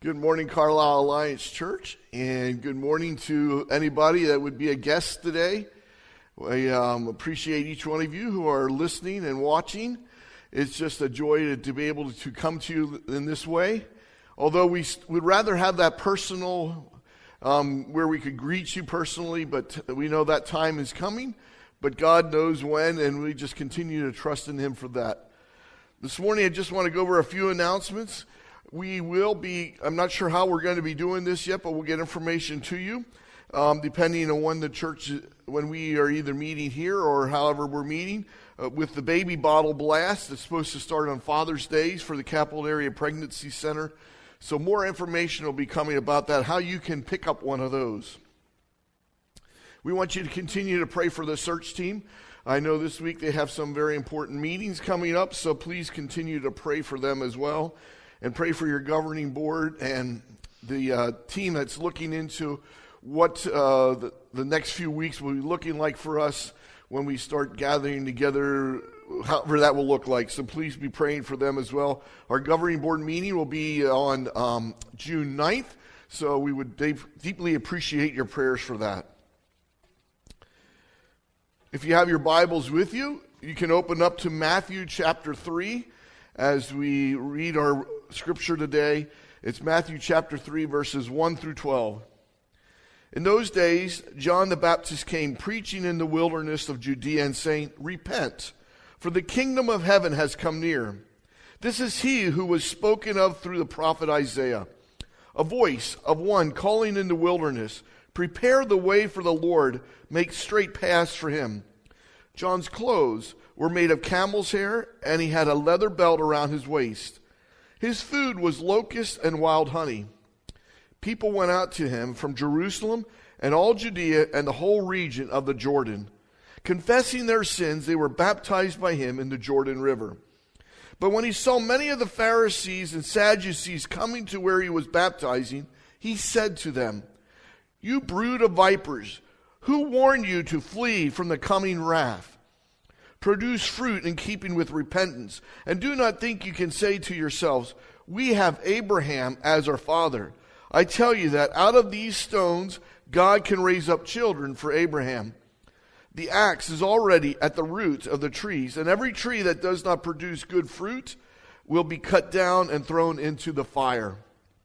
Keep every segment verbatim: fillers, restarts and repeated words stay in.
Good morning, Carlisle Alliance Church, and good morning to anybody that would be a guest today. I um, appreciate each one of you who are listening and watching. It's just a joy to, to be able to come to you in this way. Although we would rather have that personal, um, where we could greet you personally, but we know that time is coming. But God knows when, and we just continue to trust in Him for that. This morning, I just want to go over a few announcements. We will be, I'm not sure how we're going to be doing this yet, but we'll get information to you, um, depending on when the church, when we are either meeting here or however we're meeting. Uh, with the baby bottle blast, it's supposed to start on Father's Days for the Capital Area Pregnancy Center. So more information will be coming about that, how you can pick up one of those. We want you to continue to pray for the search team. I know this week they have some very important meetings coming up, so please continue to pray for them as well. And pray for your governing board and the uh, team that's looking into what uh, the, the next few weeks will be looking like for us when we start gathering together, however that will look like. So please be praying for them as well. Our governing board meeting will be on um, June ninth, so we would de- deeply appreciate your prayers for that. If you have your Bibles with you, you can open up to Matthew chapter three as we read our scripture today. It's Matthew chapter three, verses one through twelve. In those days, John the Baptist came preaching in the wilderness of Judea and saying, "Repent, for the kingdom of heaven has come near. This is he who was spoken of through the prophet Isaiah. A voice of one calling in the wilderness, prepare the way for the Lord, make straight paths for him." John's clothes were made of camel's hair, and he had a leather belt around his waist. His food was locusts and wild honey. People went out to him from Jerusalem and all Judea and the whole region of the Jordan. Confessing their sins, they were baptized by him in the Jordan River. But when he saw many of the Pharisees and Sadducees coming to where he was baptizing, he said to them, "You brood of vipers, who warned you to flee from the coming wrath? Produce fruit in keeping with repentance, and do not think you can say to yourselves, 'We have Abraham as our father.' I tell you that out of these stones God can raise up children for Abraham. The axe is already at the root of the trees, and every tree that does not produce good fruit will be cut down and thrown into the fire.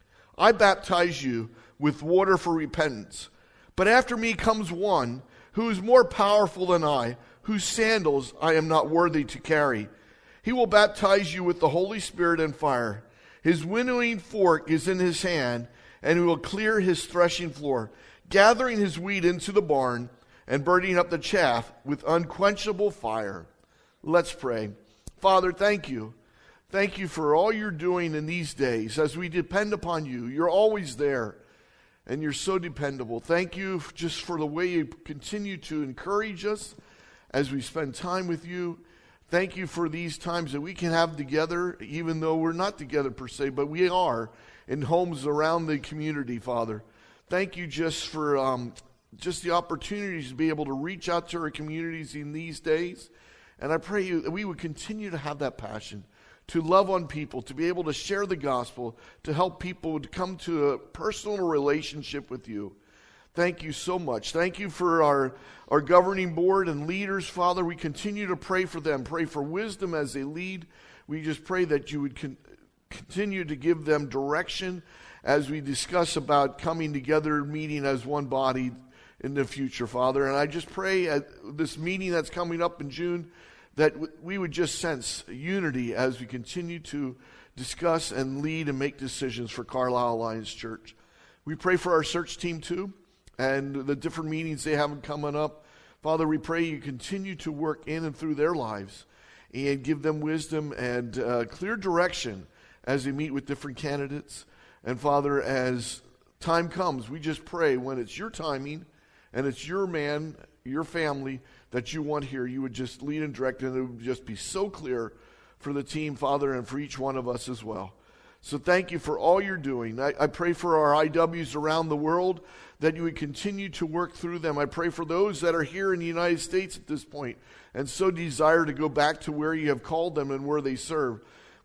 I baptize you with water for repentance, but after me comes one who is more powerful than I, whose sandals I am not worthy to carry. He will baptize you with the Holy Spirit and fire. His winnowing fork is in his hand, and he will clear his threshing floor, gathering his wheat into the barn and burning up the chaff with unquenchable fire." Let's pray. Father, thank you. Thank you for all you're doing in these days as we depend upon you. You're always there, and you're so dependable. Thank you just for the way you continue to encourage us as we spend time with you. Thank you for these times that we can have together, even though we're not together per se, but we are in homes around the community, Father. Thank you just for um, just the opportunities to be able to reach out to our communities in these days. And I pray you that we would continue to have that passion, to love on people, to be able to share the gospel, to help people to come to a personal relationship with you. Thank you so much. Thank you for our, our governing board and leaders, Father. We continue to pray for them. Pray for wisdom as they lead. We just pray that you would con- continue to give them direction as we discuss about coming together, meeting as one body in the future, Father. And I just pray at this meeting that's coming up in June that w- we would just sense unity as we continue to discuss and lead and make decisions for Carlisle Alliance Church. We pray for our search team too, and the different meetings they have coming up. Father, we pray you continue to work in and through their lives and give them wisdom and uh, clear direction as they meet with different candidates. And Father, as time comes, we just pray when it's your timing and it's your man, your family that you want here, you would just lead and direct, and it would just be so clear for the team, Father, and for each one of us as well. So thank you for all you're doing. I, I pray for our I Ws around the world that you would continue to work through them. I pray for those that are here in the United States at this point and so desire to go back to where you have called them and where they serve.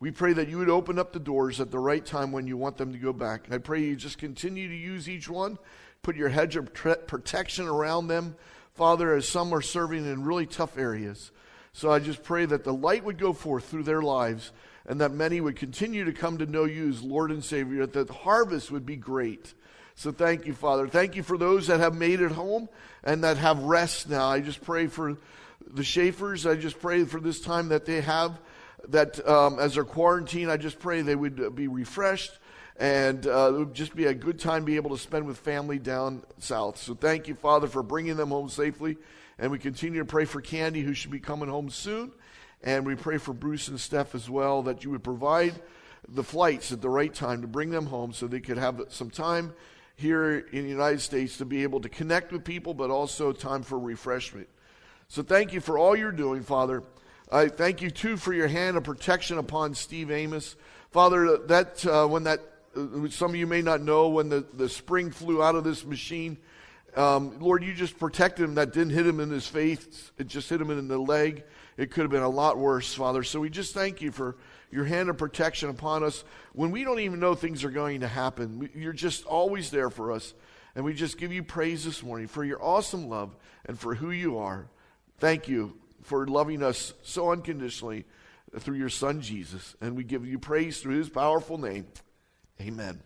We pray that you would open up the doors at the right time when you want them to go back. I pray you just continue to use each one. Put your hedge of protection around them, Father, as some are serving in really tough areas. So I just pray that the light would go forth through their lives and that many would continue to come to know you as Lord and Savior, that the harvest would be great. So thank you, Father. Thank you for those that have made it home and that have rest now. I just pray for the Schaefers. I just pray for this time that they have, that um, as they're quarantined, I just pray they would be refreshed. And uh, it would just be a good time to be able to spend with family down south. So thank you, Father, for bringing them home safely. And we continue to pray for Candy, who should be coming home soon. And we pray for Bruce and Steph as well, that you would provide the flights at the right time to bring them home so they could have some time here in the United States to be able to connect with people, but also time for refreshment. So thank you for all you're doing, Father. I thank you, too, for your hand of protection upon Steve Amos. Father, that uh, when that some of you may not know, when the, the spring flew out of this machine, um, Lord, you just protected him. That didn't hit him in his face. It just hit him in the leg. It could have been a lot worse, Father. So we just thank you for your hand of protection upon us. When we don't even know things are going to happen, you're just always there for us. And we just give you praise this morning for your awesome love and for who you are. Thank you for loving us so unconditionally through your Son, Jesus. And we give you praise through his powerful name. Amen.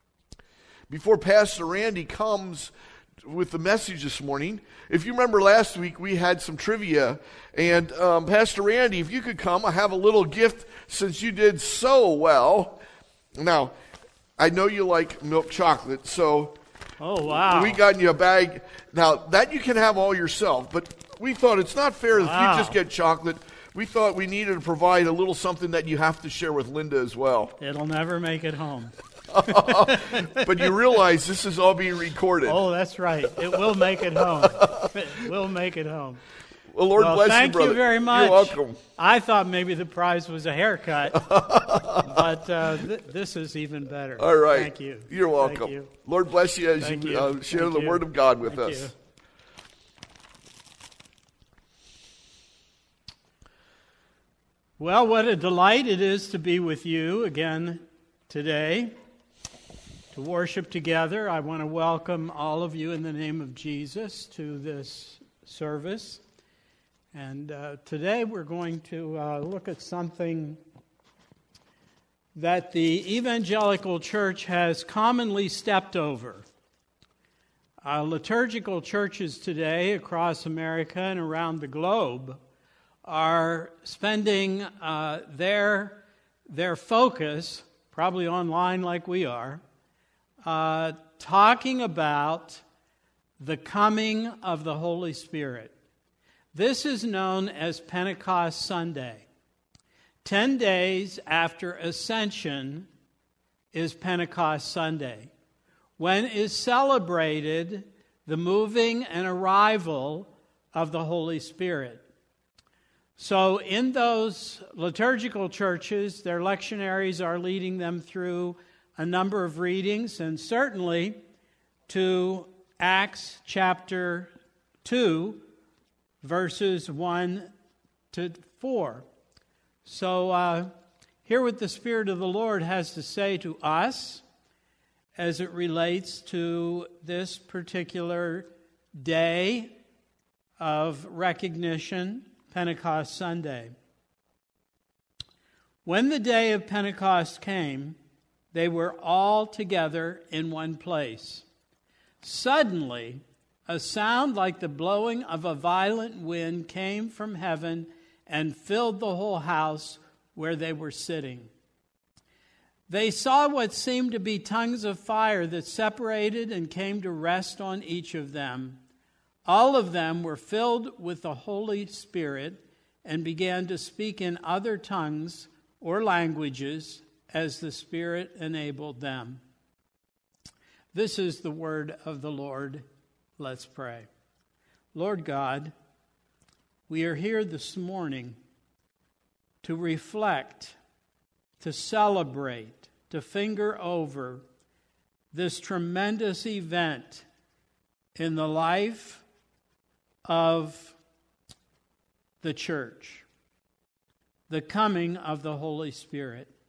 Before Pastor Randy comes with the message this morning, if you remember last week, we had some trivia. And um, Pastor Randy, if you could come, I have a little gift since you did so well. Now, I know you like milk chocolate, so oh wow, we got you a bag. Now, that you can have all yourself, but we thought it's not fair wow. if you just get chocolate. We thought we needed to provide a little something that you have to share with Linda as well. It'll never make it home. But you realize this is all being recorded. Oh, that's right. It will make it home. It will make it home. Well, Lord well, bless thank you, brother. you very much. You're welcome. I thought maybe the prize was a haircut, but uh, th- this is even better. All right. Thank you. You're welcome. Thank you. Lord bless you as Thank you, you. Uh, share Thank the you. Word of God with Thank us. you. Well, what a delight it is to be with you again today, to worship together. I want to welcome all of you in the name of Jesus to this service. And uh, today we're going to uh, look at something that the evangelical church has commonly stepped over. Uh, liturgical churches today across America and around the globe are spending uh, their, their focus, probably online like we are, uh, talking about the coming of the Holy Spirit. This is known as Pentecost Sunday. Ten days after Ascension is Pentecost Sunday, when is celebrated the moving and arrival of the Holy Spirit. So in those liturgical churches, their lectionaries are leading them through a number of readings, and certainly to Acts chapter two, verses one to four. So uh, hear what the Spirit of the Lord has to say to us as it relates to this particular day of recognition, Pentecost Sunday. When the day of Pentecost came, they were all together in one place. Suddenly, a sound like the blowing of a violent wind came from heaven and filled the whole house where they were sitting. They saw what seemed to be tongues of fire that separated and came to rest on each of them. All of them were filled with the Holy Spirit and began to speak in other tongues or languages as the Spirit enabled them. This is the word of the Lord. Let's pray. Lord God, we are here this morning to reflect, to celebrate, to finger over this tremendous event in the life of the church, the coming of the Holy Spirit.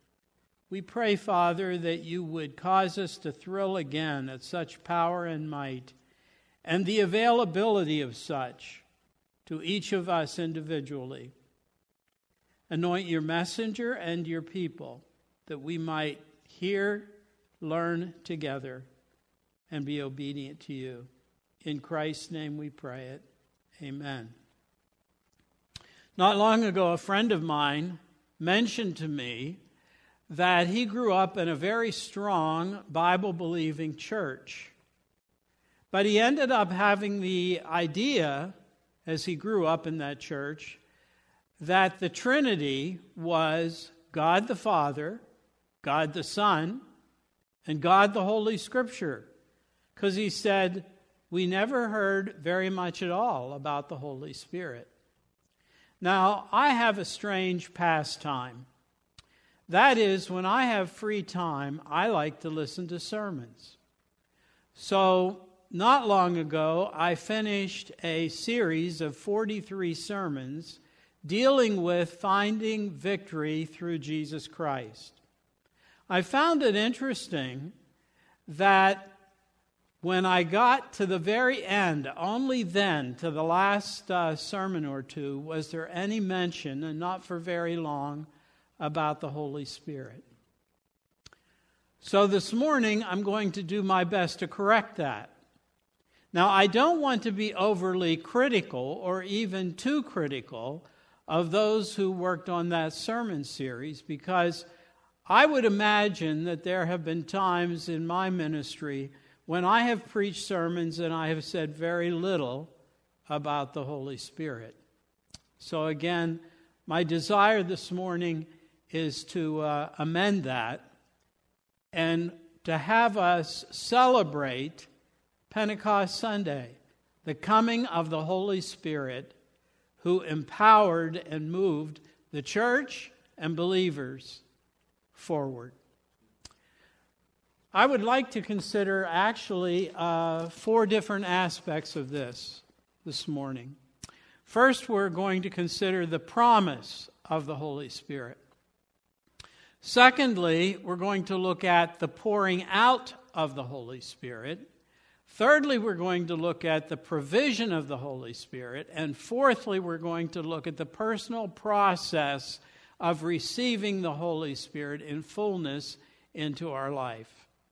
We pray, Father, that you would cause us to thrill again at such power and might and the availability of such to each of us individually. Anoint your messenger and your people that we might hear, learn together, and be obedient to you. In Christ's name we pray it. Amen. Not long ago, a friend of mine mentioned to me that he grew up in a very strong Bible-believing church. But he ended up having the idea, as he grew up in that church, that the Trinity was God the Father, God the Son, and God the Holy Scripture. Because he said, we never heard very much at all about the Holy Spirit. Now, I have a strange pastime. That is, when I have free time, I like to listen to sermons. So, not long ago, I finished a series of forty-three sermons dealing with finding victory through Jesus Christ. I found it interesting that when I got to the very end, only then, to the last uh, sermon or two, was there any mention, and not for very long, about the Holy Spirit. So this morning, I'm going to do my best to correct that. Now, I don't want to be overly critical or even too critical of those who worked on that sermon series, because I would imagine that there have been times in my ministry when I have preached sermons and I have said very little about the Holy Spirit. So again, my desire this morning is to uh, amend that and to have us celebrate Pentecost Sunday, the coming of the Holy Spirit, who empowered and moved the church and believers forward. I would like to consider actually uh, four different aspects of this this morning. First, we're going to consider the promise of the Holy Spirit. Secondly, we're going to look at the pouring out of the Holy Spirit. Thirdly, we're going to look at the provision of the Holy Spirit. And fourthly, we're going to look at the personal process of receiving the Holy Spirit in fullness into our life.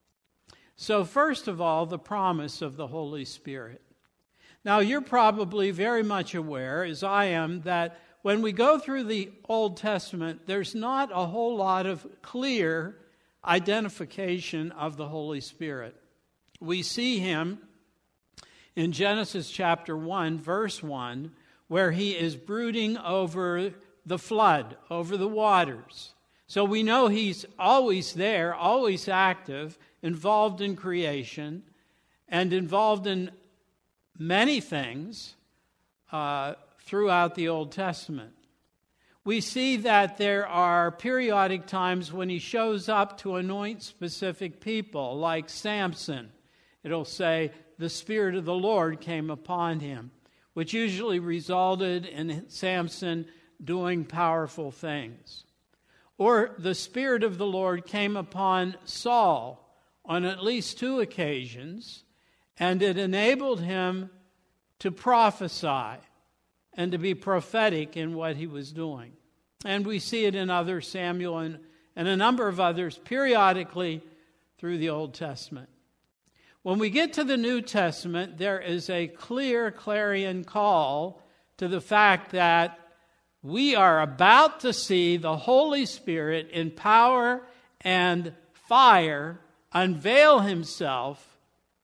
So first of all, the promise of the Holy Spirit. Now, you're probably very much aware, as I am, that when we go through the Old Testament, there's not a whole lot of clear identification of the Holy Spirit. We see him in Genesis chapter one, verse one, where he is brooding over the flood, over the waters. So we know he's always there, always active, involved in creation, and involved in many things uh, throughout the Old Testament. We see that there are periodic times when he shows up to anoint specific people, like Samson. It'll say, the Spirit of the Lord came upon him, which usually resulted in Samson doing powerful things. Or the Spirit of the Lord came upon Saul on at least two occasions, and it enabled him to prophesy and to be prophetic in what he was doing. And we see it in other Samuel and, and a number of others periodically through the Old Testament. When we get to the New Testament, there is a clear clarion call to the fact that we are about to see the Holy Spirit in power and fire unveil himself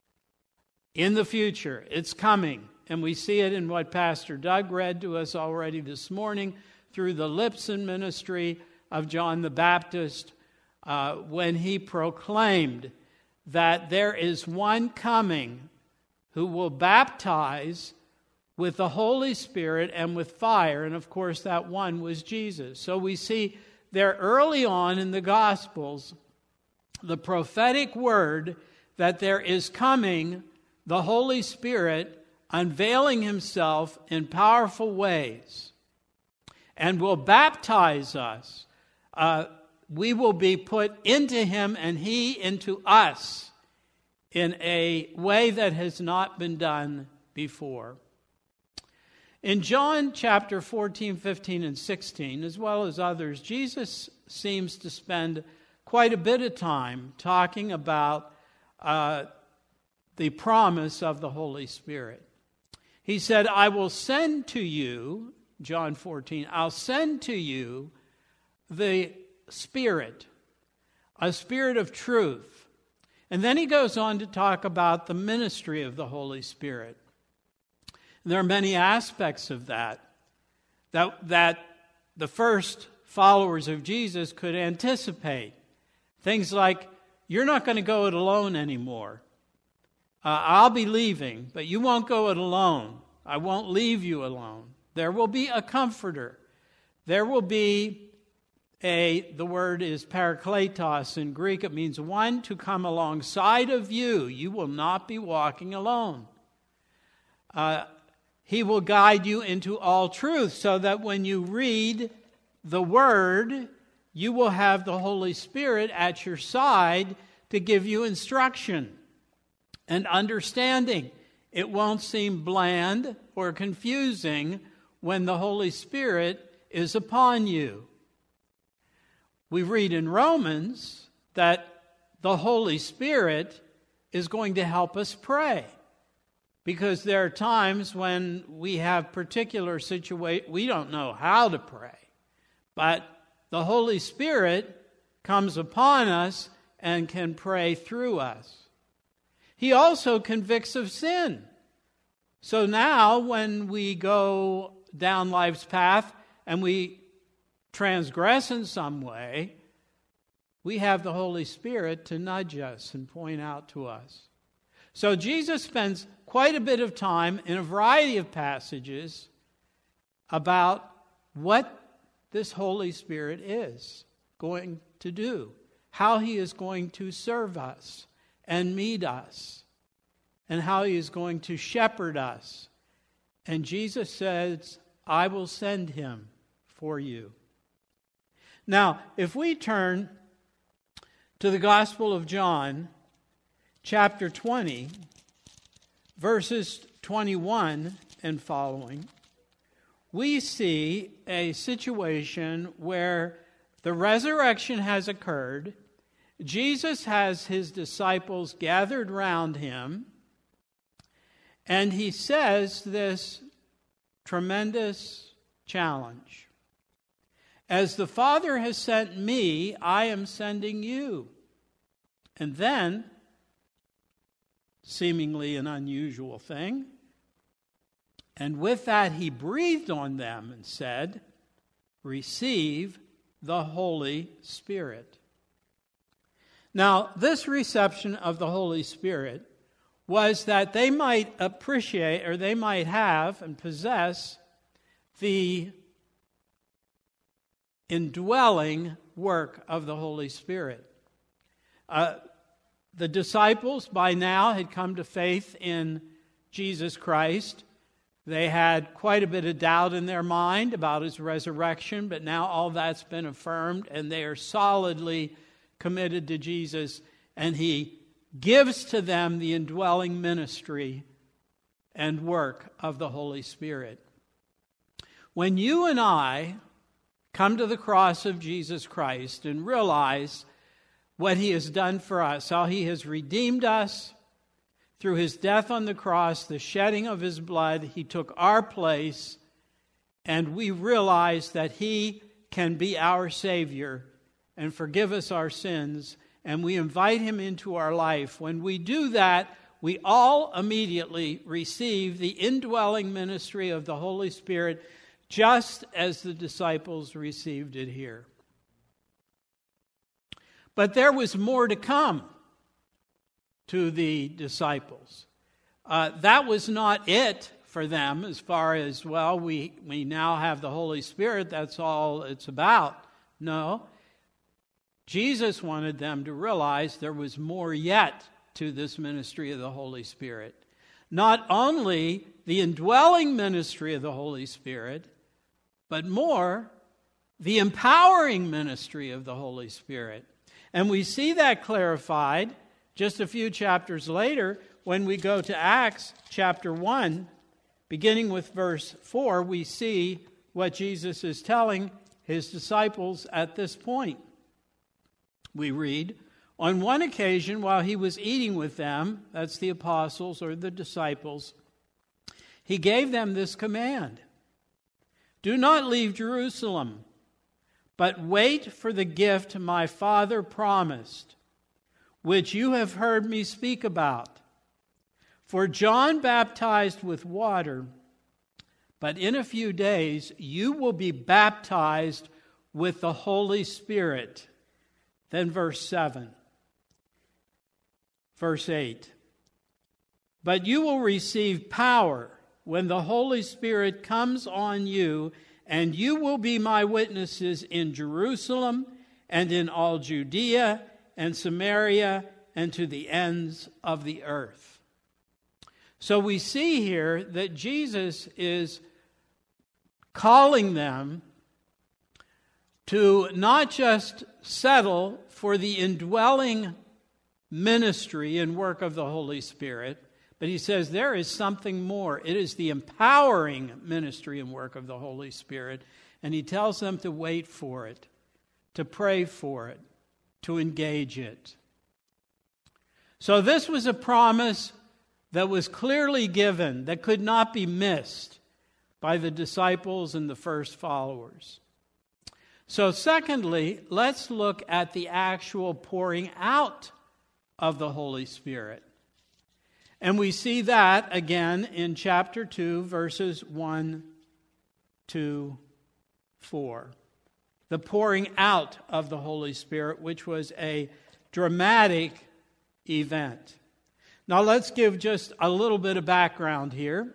in the future. It's coming. And we see it in what Pastor Doug read to us already this morning through the lips and ministry of John the Baptist uh, when he proclaimed that there is one coming who will baptize with the Holy Spirit and with fire. And of course, that one was Jesus. So we see there early on in the Gospels the prophetic word that there is coming the Holy Spirit unveiling himself in powerful ways and will baptize us. Uh, we will be put into him and he into us in a way that has not been done before. In John chapter fourteen, fifteen, and sixteen, as well as others, Jesus seems to spend quite a bit of time talking about uh, the promise of the Holy Spirit. He said, I will send to you, John fourteen, I'll send to you the Spirit, a Spirit of truth. And then he goes on to talk about the ministry of the Holy Spirit. There are many aspects of that, that, that the first followers of Jesus could anticipate. Things like, you're not going to go it alone anymore. Uh, I'll be leaving, but you won't go it alone. I won't leave you alone. There will be a comforter. There will be a, the word is parakletos in Greek. It means one to come alongside of you. You will not be walking alone. Uh, he will guide you into all truth so that when you read the Word, you will have the Holy Spirit at your side to give you instruction and understanding. It won't seem bland or confusing when the Holy Spirit is upon you. We read in Romans that the Holy Spirit is going to help us pray. Because there are times when we have particular situations, we don't know how to pray. But the Holy Spirit comes upon us and can pray through us. He also convicts of sin. So now when we go down life's path and we transgress in some way, we have the Holy Spirit to nudge us and point out to us. So Jesus spends quite a bit of time in a variety of passages about what this Holy Spirit is going to do, how he is going to serve us and meet us, and how he is going to shepherd us. And Jesus says, I will send him for you. Now, if we turn to the Gospel of John, chapter twenty, verses twenty-one and following, we see a situation where the resurrection has occurred. Jesus has his disciples gathered round him, and he says this tremendous challenge. As the Father has sent me, I am sending you. And then, seemingly an unusual thing, and with that he breathed on them and said, receive the Holy Spirit. Now, this reception of the Holy Spirit was that they might appreciate, or they might have and possess, the indwelling work of the Holy Spirit. Uh, the disciples by now had come to faith in Jesus Christ. They had quite a bit of doubt in their mind about his resurrection, but now all that's been affirmed, and they are solidly committed to Jesus, and he gives to them the indwelling ministry and work of the Holy Spirit. When you and I come to the cross of Jesus Christ and realize what he has done for us, how he has redeemed us through his death on the cross, the shedding of his blood, he took our place, and we realize that he can be our Savior and forgive us our sins, and we invite him into our life. When we do that, we all immediately receive the indwelling ministry of the Holy Spirit, just as the disciples received it here. But there was more to come to the disciples. Uh, that was not it for them as far as, well, we, we now have the Holy Spirit, that's all it's about. No. Jesus wanted them to realize there was more yet to this ministry of the Holy Spirit. Not only the indwelling ministry of the Holy Spirit, but more, the empowering ministry of the Holy Spirit. And we see that clarified just a few chapters later when we go to Acts chapter one, beginning with verse four, we see what Jesus is telling his disciples at this point. We read, "On one occasion, while he was eating with them," that's the apostles or the disciples, "he gave them this command: 'Do not leave Jerusalem, but wait for the gift my Father promised, which you have heard me speak about. For John baptized with water, but in a few days you will be baptized with the Holy Spirit.'" Then verse seven. Verse eight. "But you will receive power when the Holy Spirit comes on you, and you will be my witnesses in Jerusalem and in all Judea and Samaria and to the ends of the earth." So we see here that Jesus is calling them to not just settle for the indwelling ministry and work of the Holy Spirit, but he says there is something more. It is the empowering ministry and work of the Holy Spirit, and he tells them to wait for it, to pray for it, to engage it. So this was a promise that was clearly given, that could not be missed by the disciples and the first followers. So secondly, let's look at the actual pouring out of the Holy Spirit. And we see that again in chapter two, verses one to four. The pouring out of the Holy Spirit, which was a dramatic event. Now let's give just a little bit of background here.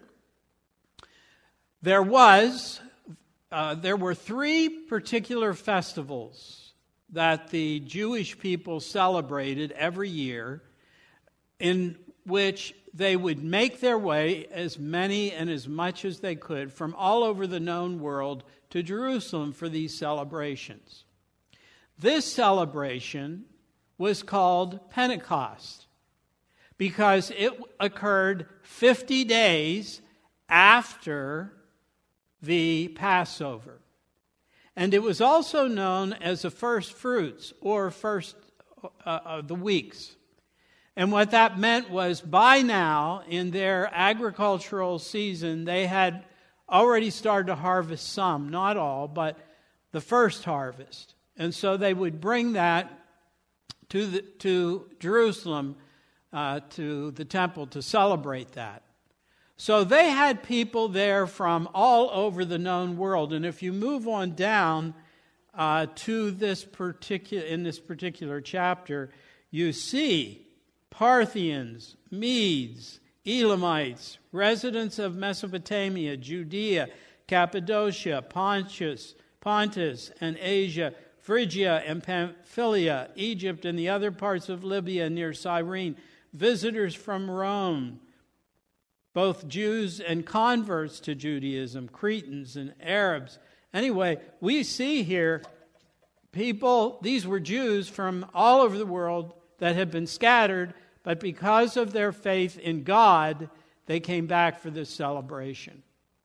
There was, uh, there were three particular festivals that the Jewish people celebrated every year, in which they would make their way, as many and as much as they could, from all over the known world to Jerusalem for these celebrations. This celebration was called Pentecost because it occurred fifty days after the Passover. And it was also known as the first fruits, or first uh, of the weeks. And what that meant was, by now, in their agricultural season, they had already started to harvest some, not all, but the first harvest. And so they would bring that to the, to Jerusalem, uh, to the temple, to celebrate that. So they had people there from all over the known world. And if you move on down uh, to this particular, in this particular chapter, you see Parthians, Medes, Elamites, residents of Mesopotamia, Judea, Cappadocia, Pontus, Pontus and Asia, Phrygia and Pamphylia, Egypt and the other parts of Libya near Cyrene, visitors from Rome, both Jews and converts to Judaism, Cretans and Arabs. Anyway, we see here people, these were Jews from all over the world that had been scattered, but because of their faith in God, they came back for this celebration.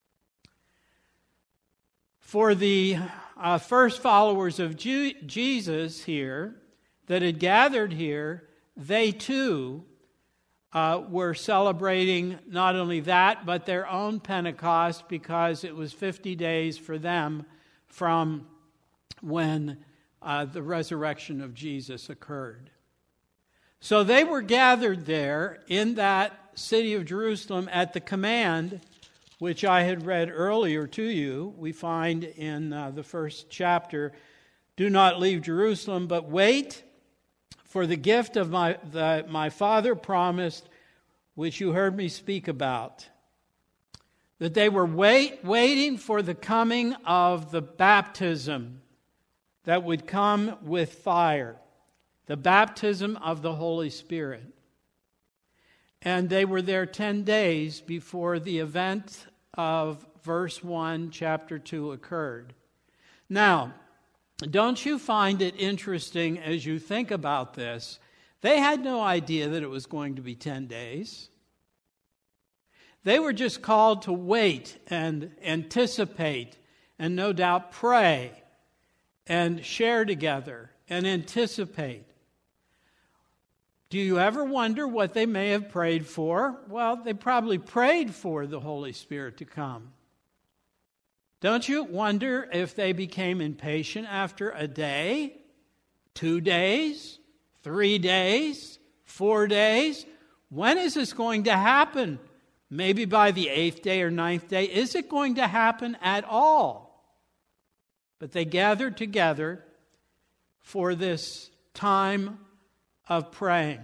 For the uh, first followers of Ju- Jesus here that had gathered here, they too uh, were celebrating not only that, but their own Pentecost, because it was fifty days for them from when uh, the resurrection of Jesus occurred. So they were gathered there in that city of Jerusalem at the command, which I had read earlier to you. We find in uh, the first chapter, "Do not leave Jerusalem, but wait for the gift of my that my Father promised, which you heard me speak about." That they were wait, waiting for the coming of the baptism that would come with fire. The baptism of the Holy Spirit. And they were there ten days before the event of verse one, chapter two occurred. Now, don't you find it interesting as you think about this? They had no idea that it was going to be ten days. They were just called to wait and anticipate and no doubt pray and share together and anticipate. Do you ever wonder what they may have prayed for? Well, they probably prayed for the Holy Spirit to come. Don't you wonder if they became impatient after a day, two days, three days, four days? When is this going to happen? Maybe by the eighth day or ninth day. Is it going to happen at all? But they gathered together for this time of praying.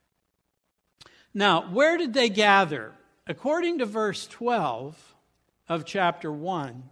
Now, where did they gather? According to verse twelve of chapter one,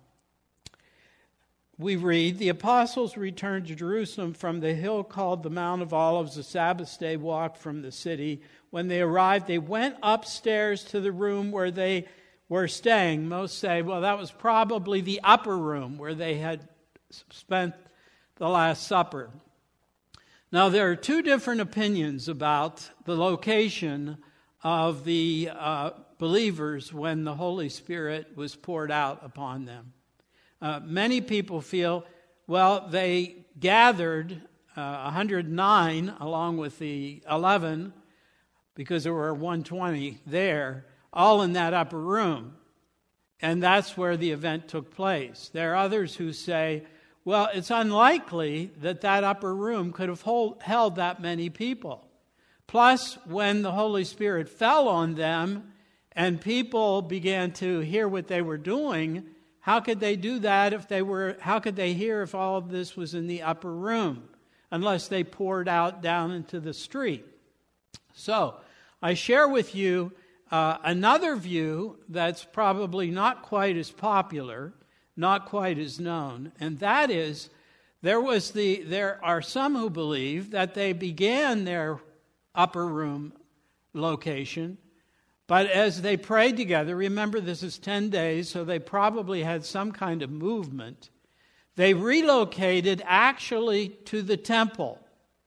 we read, the apostles returned to Jerusalem from the hill called the Mount of Olives, a Sabbath day walk from the city. When they arrived, they went upstairs to the room where they were staying. Most say, well, that was probably the upper room where they had spent the Last Supper. Now, there are two different opinions about the location of the uh, believers when the Holy Spirit was poured out upon them. Uh, many people feel, well, they gathered uh, one hundred nine along with the eleven, because there were one hundred twenty there, all in that upper room. And that's where the event took place. There are others who say, well, it's unlikely that that upper room could have hold, held that many people. Plus, when the Holy Spirit fell on them and people began to hear what they were doing, how could they do that if they were, how could they hear if all of this was in the upper room, unless they poured out down into the street? So, I share with you uh, another view that's probably not quite as popular, not quite as known, and that is there was the there are some who believe that they began their upper room location, but as they prayed together, remember this is ten days, so they probably had some kind of movement. They relocated actually to the temple.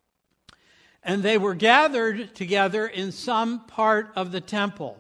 And they were gathered together in some part of the temple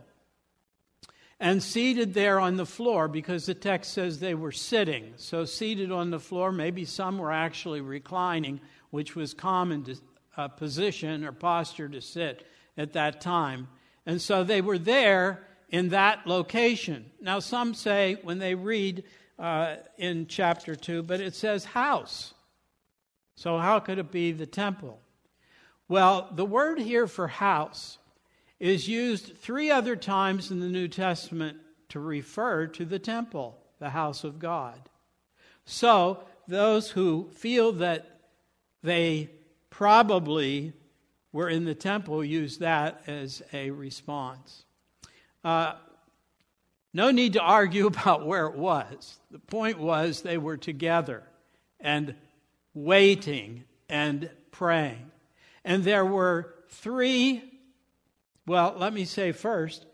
and seated there on the floor, because the text says they were sitting. So seated on the floor, maybe some were actually reclining, which was common to, uh, position or posture to sit at that time. And so they were there in that location. Now some say when they read uh, in chapter two, but it says house. So how could it be the temple? Well, the word here for house is used three other times in the New Testament to refer to the temple, the house of God. So, those who feel that they probably were in the temple use that as a response. Uh, no need to argue about where it was. The point was they were together and waiting and praying. And there were three, well, let me say first,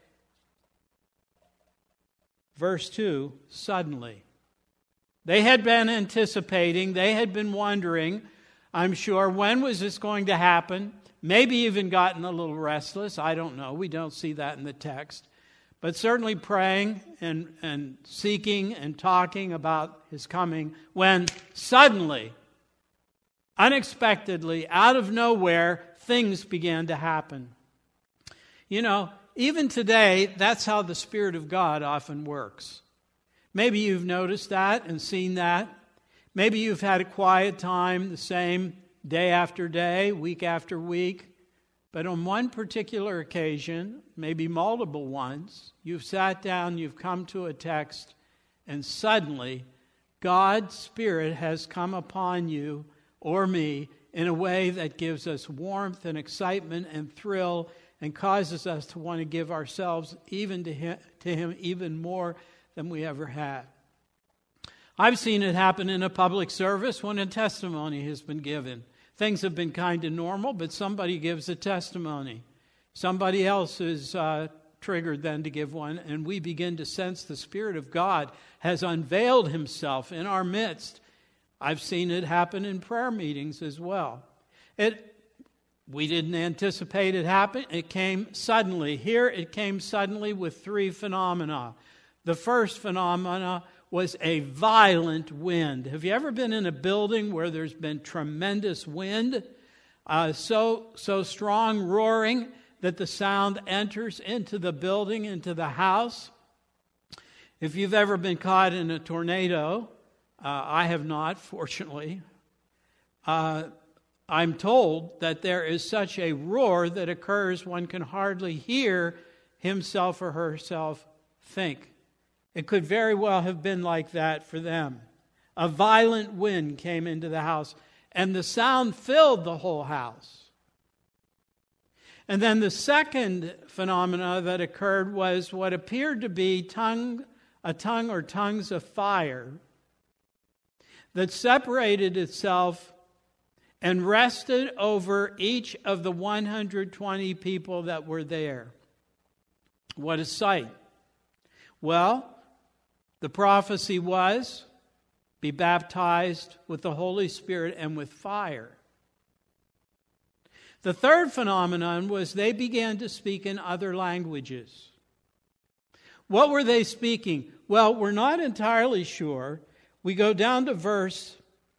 verse two, suddenly. They had been anticipating, they had been wondering, I'm sure, when was this going to happen? Maybe even gotten a little restless, I don't know, we don't see that in the text. But certainly praying and, and seeking and talking about his coming, when suddenly, unexpectedly, out of nowhere, things began to happen. You know, even today, that's how the Spirit of God often works. Maybe you've noticed that and seen that. Maybe you've had a quiet time, the same day after day, week after week. But on one particular occasion, maybe multiple ones, you've sat down, you've come to a text, and suddenly God's Spirit has come upon you or me in a way that gives us warmth and excitement and thrill and causes us to want to give ourselves even to him, to him even more than we ever had. I've seen it happen in a public service when a testimony has been given. Things have been kind of normal, but somebody gives a testimony. Somebody else is uh, triggered then to give one, and we begin to sense the Spirit of God has unveiled himself in our midst I've seen it happen in prayer meetings as well. It, we didn't anticipate it happen. It came suddenly. Here it came suddenly with three phenomena. The first phenomena was a violent wind. Have you ever been in a building where there's been tremendous wind? Uh, so, so strong, roaring, that the sound enters into the building, into the house. If you've ever been caught in a tornado, uh, I have not, fortunately, uh, I'm told that there is such a roar that occurs one can hardly hear himself or herself think. It could very well have been like that for them. A violent wind came into the house, and the sound filled the whole house. And then the second phenomena that occurred was what appeared to be tongue, a tongue or tongues of fire that separated itself and rested over each of the one hundred twenty people that were there. What a sight. Well, the prophecy was, be baptized with the Holy Spirit and with fire. The third phenomenon was they began to speak in other languages. What were they speaking? Well, we're not entirely sure. We go down to verse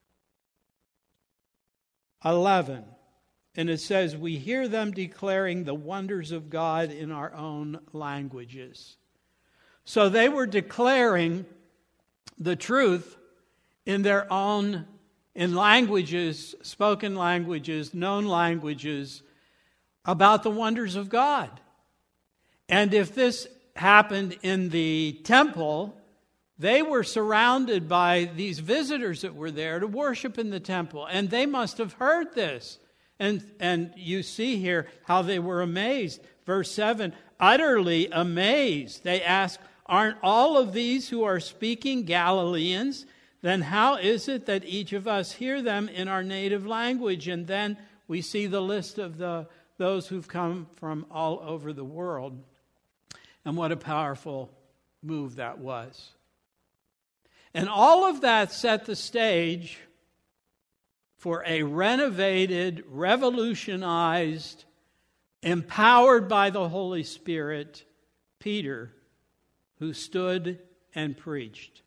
eleven, and it says, we hear them declaring the wonders of God in our own languages. So they were declaring the truth in their own, in languages, spoken languages, known languages, about the wonders of God. And if this happened in the temple, they were surrounded by these visitors that were there to worship in the temple. And they must have heard this. And, and you see here how they were amazed. Verse seven, utterly amazed. They ask, aren't all of these who are speaking Galileans? Then how is it that each of us hear them in our native language? And then we see the list of the those who've come from all over the world. And what a powerful move that was. And all of that set the stage for a renovated, revolutionized, empowered by the Holy Spirit, Peter, who stood and preached.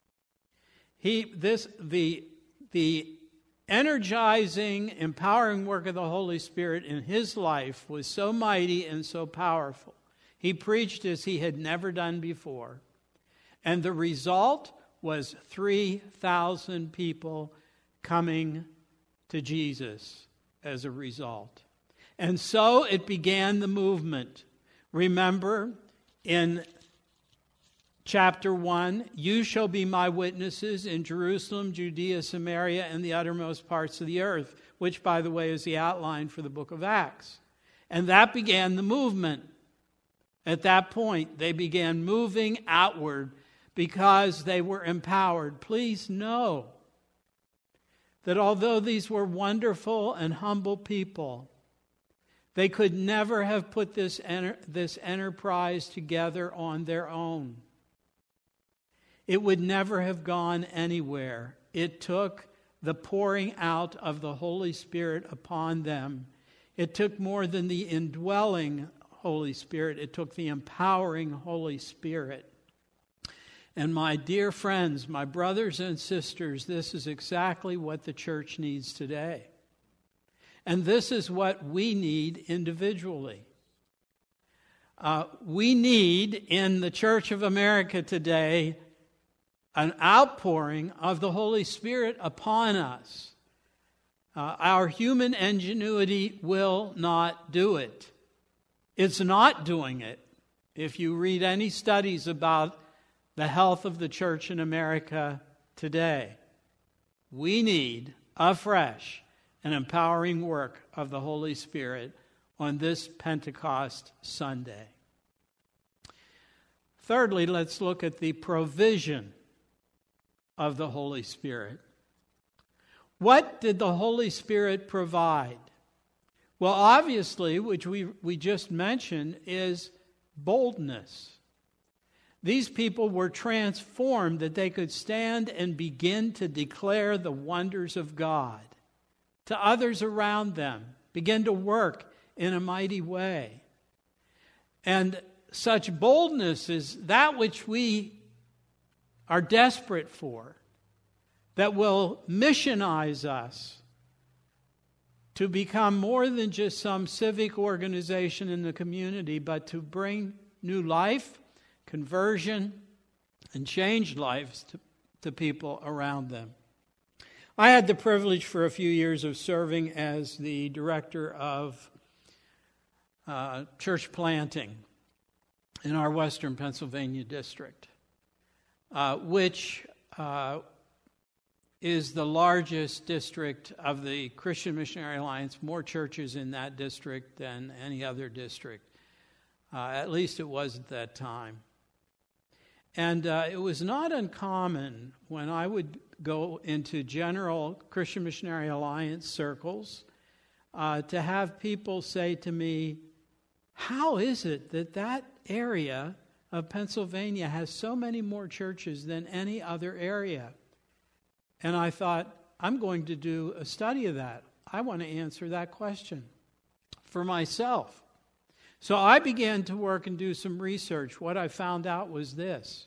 He, this, the, the energizing, empowering work of the Holy Spirit in his life was so mighty and so powerful. He preached as he had never done before. And the result was three thousand people coming to Jesus as a result. And so it began the movement. Remember, in chapter one, you shall be my witnesses in Jerusalem, Judea, Samaria, and the uttermost parts of the earth, which, by the way, is the outline for the book of Acts. And that began the movement. At that point, they began moving outward because they were empowered. Please know that although these were wonderful and humble people, they could never have put this, enter- this enterprise together on their own. It would never have gone anywhere. It took the pouring out of the Holy Spirit upon them. It took more than the indwelling Holy Spirit. It took the empowering Holy Spirit. And my dear friends, my brothers and sisters, this is exactly what the church needs today. And this is what we need individually. Uh, we need in the Church of America today an outpouring of the Holy Spirit upon us. Uh, our human ingenuity will not do it. It's not doing it. If you read any studies about the health of the church in America today, we need afresh an empowering work of the Holy Spirit on this Pentecost Sunday. Thirdly, let's look at the provision of the Holy Spirit. What did the Holy Spirit provide? Well, obviously, which we, we just mentioned, is boldness. These people were transformed that they could stand and begin to declare the wonders of God to others around them, begin to work in a mighty way. And such boldness is that which we are desperate for, that will missionize us to become more than just some civic organization in the community, but to bring new life, conversion, and changed lives to, to people around them. I had the privilege for a few years of serving as the director of uh, church planting in our Western Pennsylvania district, uh, which uh, is the largest district of the Christian Missionary Alliance, more churches in that district than any other district. Uh, at least it was at that time. And uh, it was not uncommon when I would go into general Christian Missionary Alliance circles uh, to have people say to me, how is it that that area of Pennsylvania has so many more churches than any other area? And I thought, I'm going to do a study of that. I want to answer that question for myself. So I began to work and do some research. What I found out was this.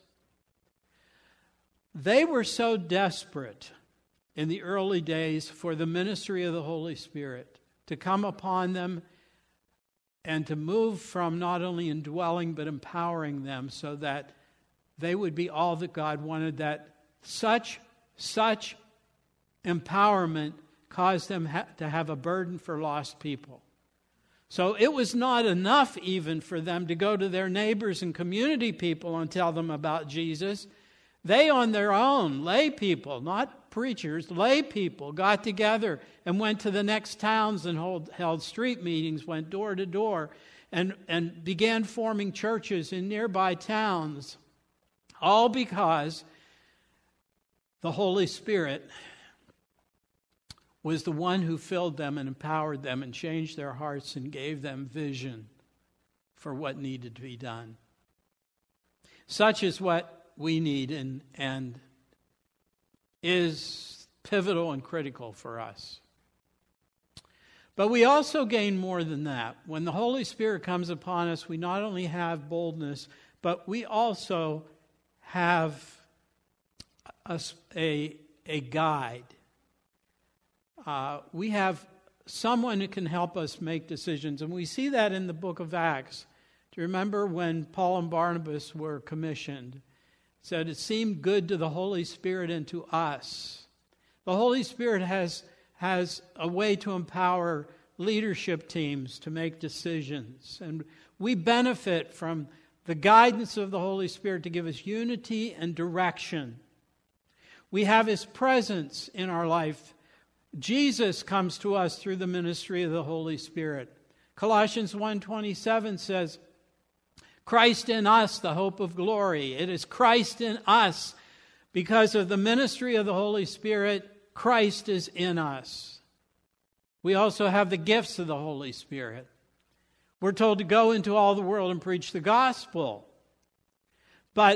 They were so desperate in the early days for the ministry of the Holy Spirit to come upon them and to move from not only indwelling but empowering them so that they would be all that God wanted, that such Such empowerment caused them ha- to have a burden for lost people. So it was not enough even for them to go to their neighbors and community people and tell them about Jesus. They on their own, lay people, not preachers, lay people, got together and went to the next towns and hold, held street meetings, went door to door, and, and began forming churches in nearby towns, all because the Holy Spirit was the one who filled them and empowered them and changed their hearts and gave them vision for what needed to be done. Such is what we need and, and is pivotal and critical for us. But we also gain more than that. When the Holy Spirit comes upon us, we not only have boldness, but we also have A, a, a guide. Uh, we have someone who can help us make decisions. And we see that in the book of Acts. Do you remember when Paul and Barnabas were commissioned? It said it seemed good to the Holy Spirit and to us. The Holy Spirit has, has a way to empower leadership teams to make decisions. And we benefit from the guidance of the Holy Spirit to give us unity and direction. We have His presence in our life. Jesus comes to us through the ministry of the Holy Spirit. Colossians one twenty-seven says, Christ in us, the hope of glory. It is Christ in us. Because of the ministry of the Holy Spirit, Christ is in us. We also have the gifts of the Holy Spirit. We're told to go into all the world and preach the gospel. But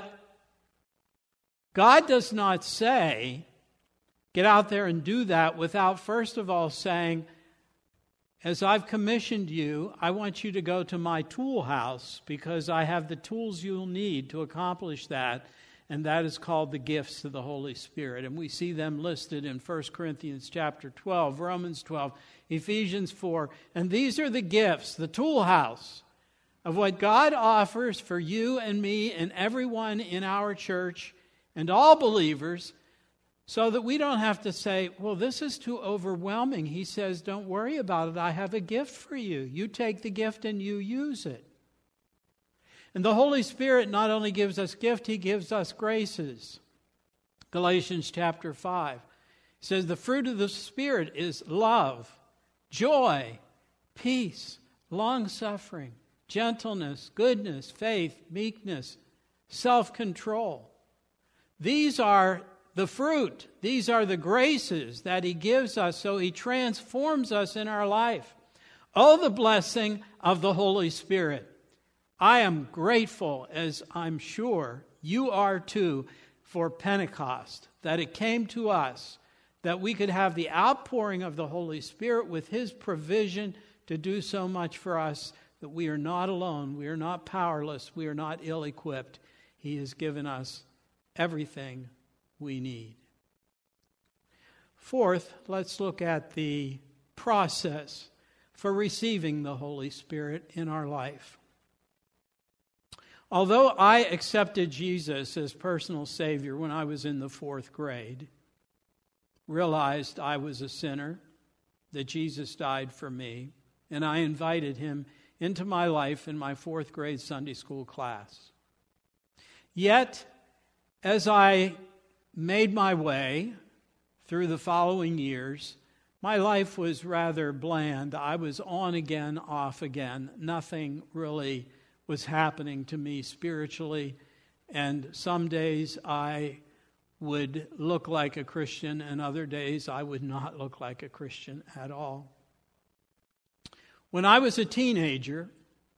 God does not say, get out there and do that without first of all saying, as I've commissioned you, I want you to go to my tool house because I have the tools you'll need to accomplish that. And that is called the gifts of the Holy Spirit. And we see them listed in First Corinthians chapter twelve, Romans twelve, Ephesians four. And these are the gifts, the tool house of what God offers for you and me and everyone in our church and all believers, so that we don't have to say, well, this is too overwhelming. He says, don't worry about it. I have a gift for you. You take the gift and you use it. And the Holy Spirit not only gives us gift, He gives us graces. Galatians chapter five says the fruit of the Spirit is love, joy, peace, long-suffering, gentleness, goodness, faith, meekness, self-control. These are the fruit. These are the graces that He gives us, so He transforms us in our life. Oh, the blessing of the Holy Spirit. I am grateful, as I'm sure you are too, for Pentecost, that it came to us, that we could have the outpouring of the Holy Spirit with His provision to do so much for us, that we are not alone, we are not powerless, we are not ill-equipped. He has given us everything we need. Fourth, let's look at the process for receiving the Holy Spirit in our life. Although I accepted Jesus as personal Savior when I was in the fourth grade, realized I was a sinner, that Jesus died for me, and I invited Him into my life in my fourth grade Sunday school class. Yet, as I made my way through the following years, my life was rather bland. I was on again, off again. Nothing really was happening to me spiritually, and some days I would look like a Christian, and other days I would not look like a Christian at all. When I was a teenager,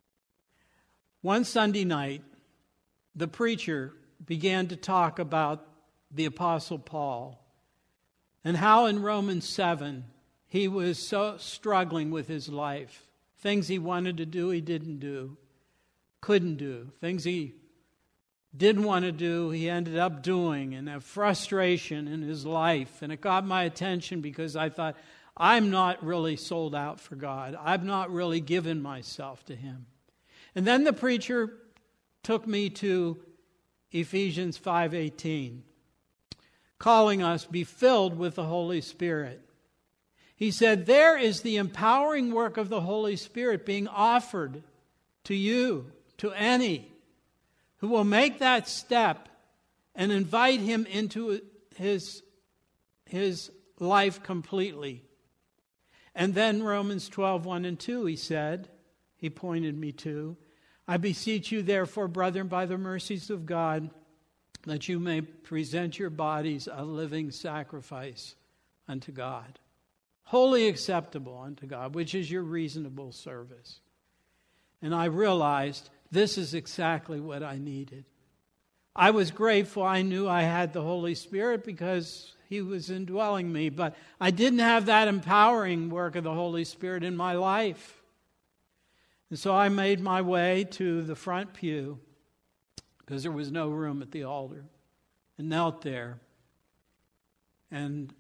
one Sunday night, the preacher began to talk about the Apostle Paul and how in Romans seven he was so struggling with his life. Things he wanted to do, he didn't do. Couldn't do. Things he didn't want to do, he ended up doing, and a frustration in his life. And it got my attention because I thought, I'm not really sold out for God. I've not really given myself to Him. And then the preacher took me to Ephesians five eighteen, calling us, be filled with the Holy Spirit. He said, there is the empowering work of the Holy Spirit being offered to you, to any who will make that step and invite Him into his, his life completely. And then Romans twelve, one and two, he said, he pointed me to, I beseech you therefore, brethren, by the mercies of God, that you may present your bodies a living sacrifice unto God, wholly acceptable unto God, which is your reasonable service. And I realized this is exactly what I needed. I was grateful. I knew I had the Holy Spirit because He was indwelling me, but I didn't have that empowering work of the Holy Spirit in my life. And so I made my way to the front pew because there was no room at the altar, and knelt there. And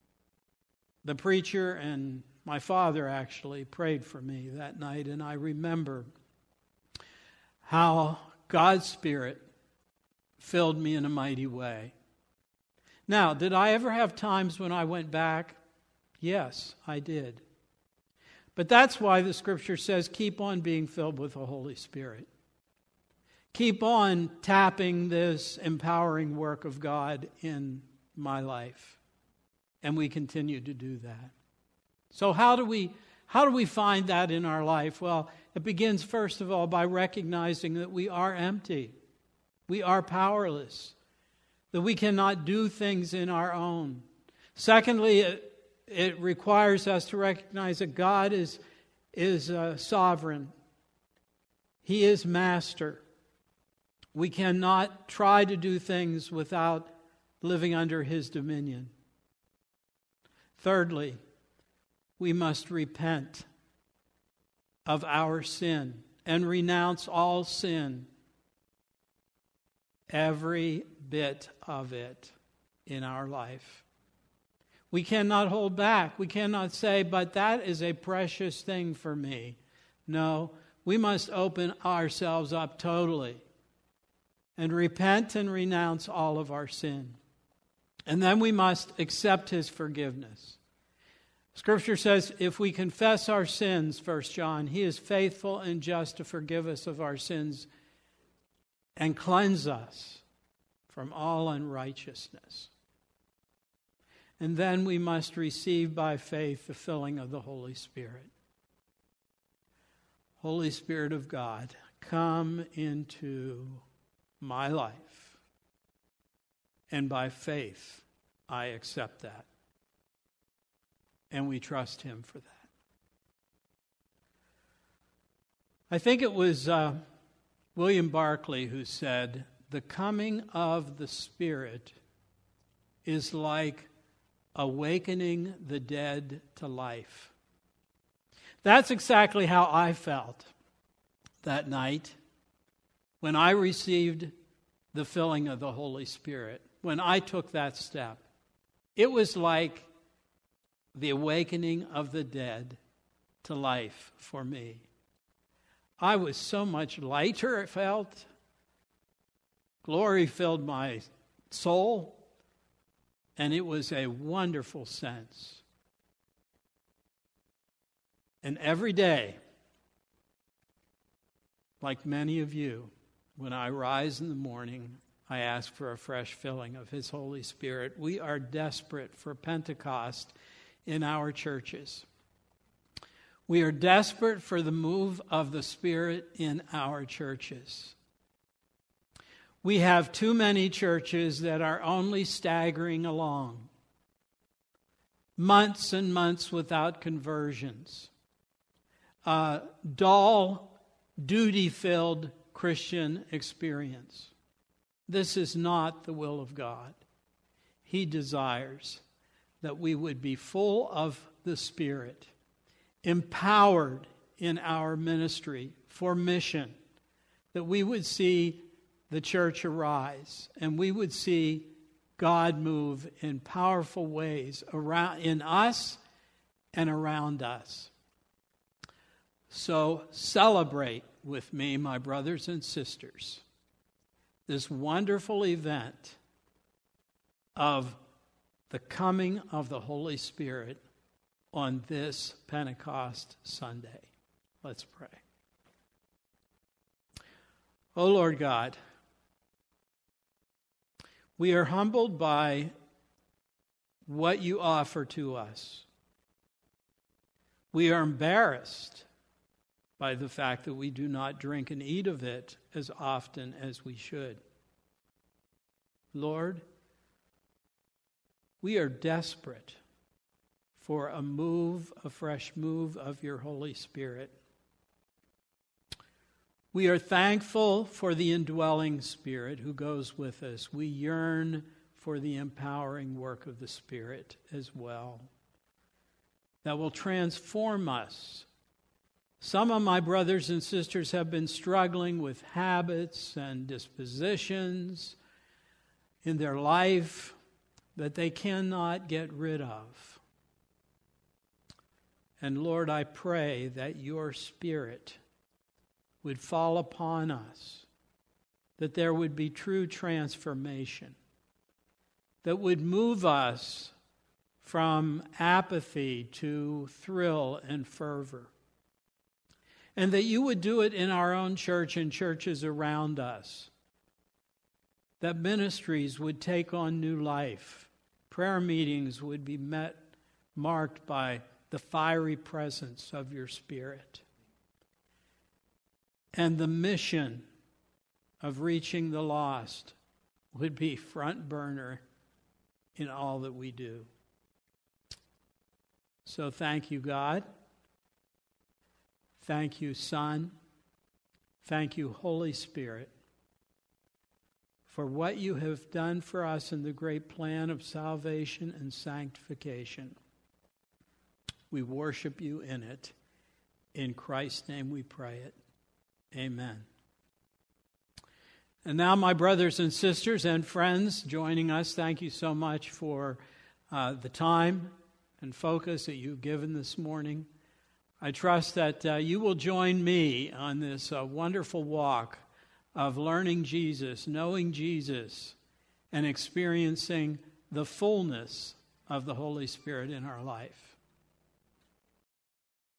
the preacher and my father actually prayed for me that night, and I remember how God's Spirit filled me in a mighty way. Now, did I ever have times when I went back? Yes, I did. But that's why the Scripture says, keep on being filled with the Holy Spirit. Keep on tapping this empowering work of God in my life. And we continue to do that. So how do we how do we find that in our life? Well, it begins first of all by recognizing that we are empty. We are powerless. That we cannot do things in our own. Secondly, it, it requires us to recognize that God is, is uh, sovereign. He is master. We cannot try to do things without living under His dominion. Thirdly, we must repent of our sin and renounce all sin, every bit of it in our life. We cannot hold back. We cannot say, but that is a precious thing for me. No, we must open ourselves up totally and repent and renounce all of our sin. And then we must accept His forgiveness. Scripture says, if we confess our sins, First John, He is faithful and just to forgive us of our sins and cleanse us from all unrighteousness. And then we must receive by faith the filling of the Holy Spirit. Holy Spirit of God, come into my life. And by faith, I accept that. And we trust Him for that. I think it was uh, William Barclay, who said, "The coming of the Spirit is like awakening the dead to life." That's exactly how I felt that night when I received the filling of the Holy Spirit, when I took that step. It was like the awakening of the dead to life for me. I was so much lighter, it felt. Glory filled my soul, and it was a wonderful sense. And every day, like many of you, when I rise in the morning, I ask for a fresh filling of His Holy Spirit. We are desperate for Pentecost in our churches. We are desperate for the move of the Spirit in our churches. We have too many churches that are only staggering along. Months and months without conversions. Uh, dull, duty-filled Christian experience. This is not the will of God. He desires that we would be full of the Spirit, empowered in our ministry for mission, that we would see the church arise and we would see God move in powerful ways around in us and around us. So celebrate with me, my brothers and sisters, this wonderful event of the coming of the Holy Spirit on this Pentecost Sunday. Let's pray. O Lord God, we are humbled by what you offer to us. We are embarrassed by the fact that we do not drink and eat of it as often as we should. Lord, we are desperate for a move, a fresh move of your Holy Spirit. We are thankful for the indwelling Spirit who goes with us. We yearn for the empowering work of the Spirit as well, that will transform us. Some of my brothers and sisters have been struggling with habits and dispositions in their life that they cannot get rid of. And Lord, I pray that your Spirit would fall upon us, that there would be true transformation, that would move us from apathy to thrill and fervor. And that you would do it in our own church and churches around us. That ministries would take on new life. Prayer meetings would be met, marked by the fiery presence of your Spirit. And the mission of reaching the lost would be front burner in all that we do. So thank you, God. Thank you, Son. Thank you, Holy Spirit, for what you have done for us in the great plan of salvation and sanctification. We worship you in it. In Christ's name we pray it. Amen. And now, my brothers and sisters and friends joining us, thank you so much for uh, the time and focus that you've given this morning. I trust that uh, you will join me on this uh, wonderful walk of learning Jesus, knowing Jesus, and experiencing the fullness of the Holy Spirit in our life.